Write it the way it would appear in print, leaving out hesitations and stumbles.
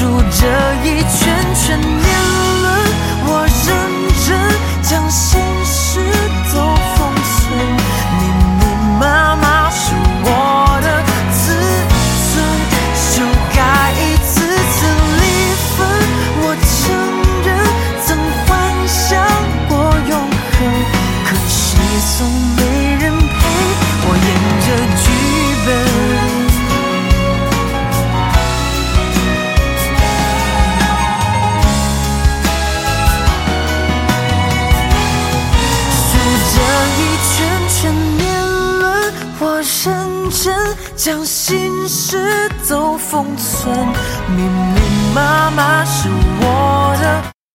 数着一圈圈年轮，我认真将心事都封存。密密麻麻是我的自尊，修改一次次离分。我承认曾幻想过永恒，可惜总没人陪我演着剧本。我认真将心事都封存，密密麻麻是我的